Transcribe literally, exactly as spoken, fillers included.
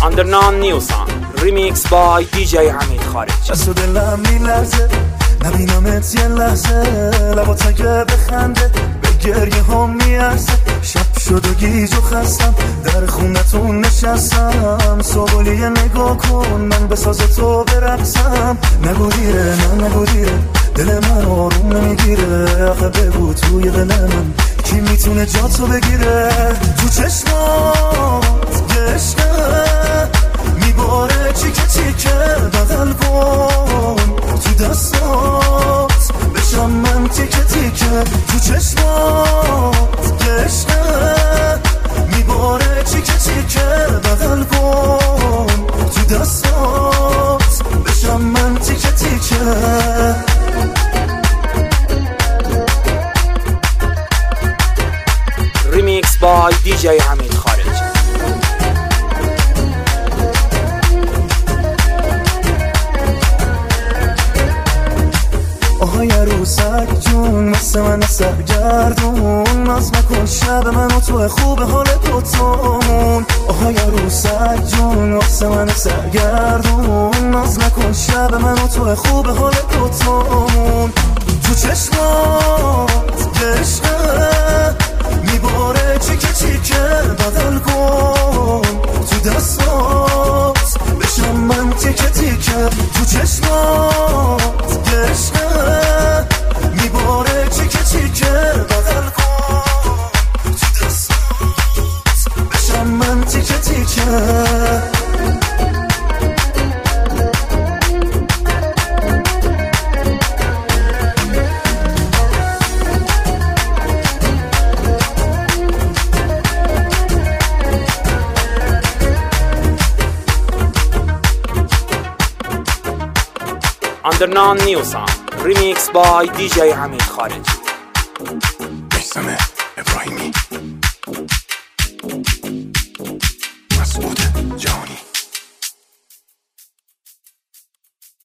Underground New Song Remix by دی جی حمید خارج. دست و دلم میلرزه نبینمت یه لحظه، لبات که بخنده به گریه هم میارزه. شب شد و گیج و خستم در خونتون نشستم، صبحی نگاه کن من بساز تو برقصم. نگو دیره نه نگو دیره دل من آروم نمیگیره، آخه بگو توی دل من کی میتونه جاتو بگیره. تو چشمات گشته میباره چیکه چیکه بدل کن، تو دستات بشم من تیکه تیکه. تو چشمات گشته میباره چیکه چیکه بدل کن، تو دستات بشم من تیکه تیکه. Remix by دی جی حمید خارج. آهای عروسک جون مثل من سرگردون، ناز نکن شب من و تو خوب حال دوتامون. آهای عروسک جون مثل من سرگردون، ناز نکن شب من و تو خوب حال دوتامون. تو چشمات گشته میباره چیکه چیکه بدل کن، تو دستات بشم من تیکه تیکه. تو چشمات گشته میباره چیکه چیکه بدل کن، تو دستات بشم من تیکه تیکه. Underground New Song Remix by دی جی حمید خارج. میثم ابراهیمی، مسعود جهانی.